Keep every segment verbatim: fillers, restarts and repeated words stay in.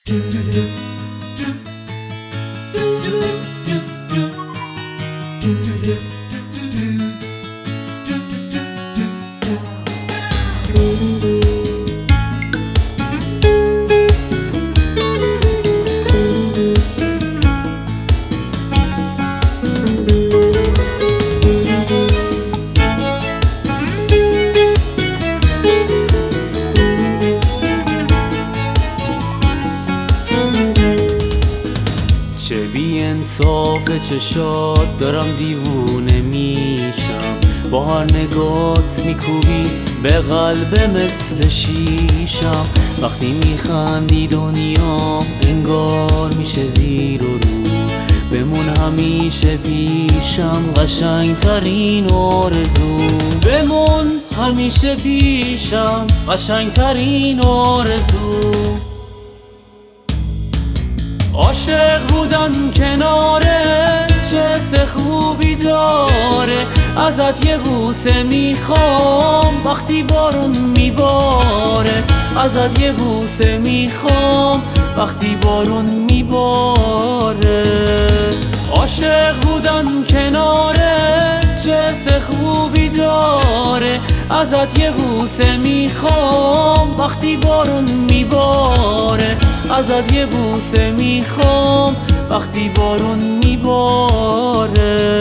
چه بی انصاف چشات دارم دیوونه میشم، با هر نگات میکوبی به قلب مثل شیشم. وقتی میخندی دنیا انگار میشه زیر و رو، بمون همیشه پیشم قشنگ ترین آرزو. بمون همیشه پیشم قشنگ ترین آرزو. عاشق بودن کناره چه حس خوبی داره، ازت یه بوسه میخوام وقتی بارون میباره. ازت یه بوسه میخوام وقتی بارون میباره. عاشق بودن کناره چه حس خوبی داره، ازت یه بوسه میخوام وقتی بارون میباره. ازت یه بوسه میخوام وقتی بارون میباره.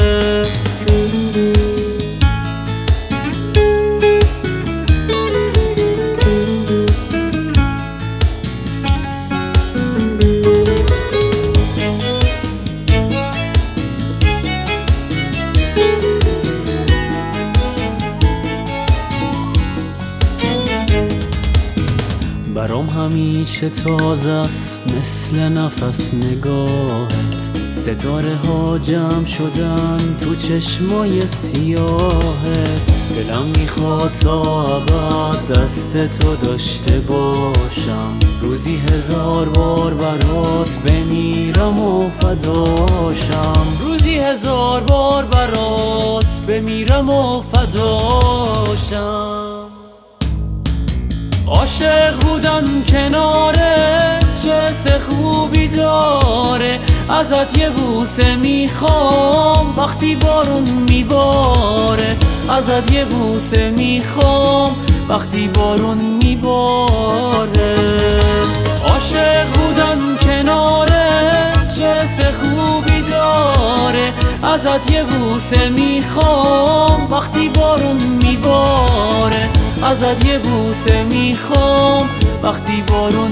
برام همیشه تازه است مثل نفس نگاهت، ستاره ها جمع شدن تو چشمای سیاهت. دلم میخواد تا ابد دست تو داشته باشم، روزی هزار بار برات بمیرم و فداشم. روزی هزار بار برات بمیرم و فداشم. عاشق بودن کناره چه حس خوبی داره، ازت یه بوسه میخوام وقتی بارون میباره. ازت یه بوسه میخوام وقتی بارون میباره. عاشق بودن کناره چه حس خوبی داره، ازت یه بوسه میخوام وقتی بارون میباره. ازت یه بوسه میخوام وقتی بارون